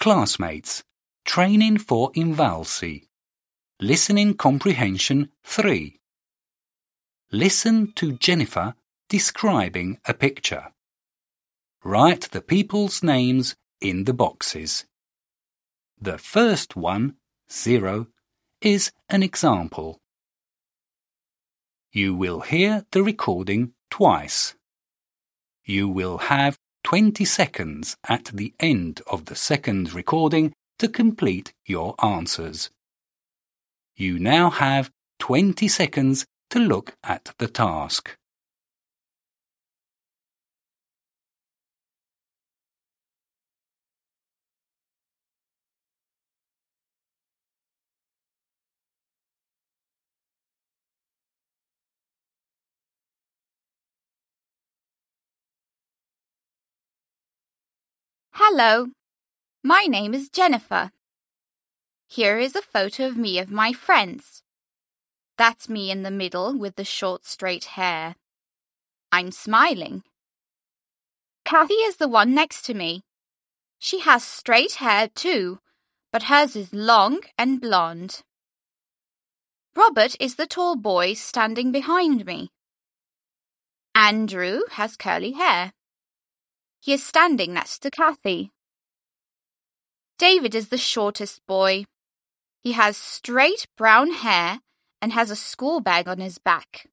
Classmates, training for Invalsi. Listening Comprehension 3. Listen to Jennifer describing a picture. Write the people's names in the boxes. The first one, 0, is an example. You will hear the recording twice. You will have 20 seconds at the end of the second recording to complete your answers. You now have 20 seconds to look at the task. Hello, my name is Jennifer. Here is a photo of me of my friends. That's me in the middle with the short straight hair. I'm smiling. Kathy is the one next to me. She has straight hair too, but hers is long and blonde. Robert is the tall boy standing behind me. Andrew has curly hair. He is standing next to Kathy. David is the shortest boy. He has straight brown hair and has a school bag on his back.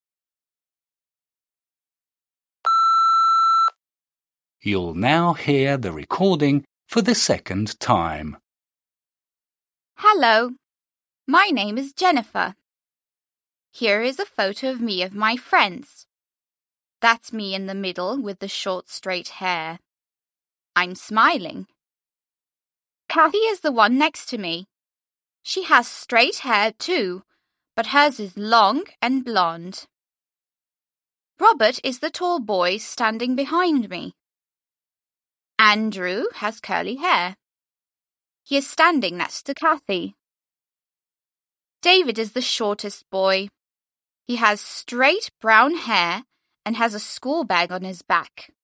You'll now hear the recording for the second time. Hello, my name is Jennifer. Here is a photo of me of my friends. That's me in the middle with the short straight hair. I'm smiling. Kathy is the one next to me. She has straight hair too, but hers is long and blonde. Robert is the tall boy standing behind me. Andrew has curly hair. He is standing next to Kathy. David is the shortest boy. He has straight brown hair and has a school bag on his back.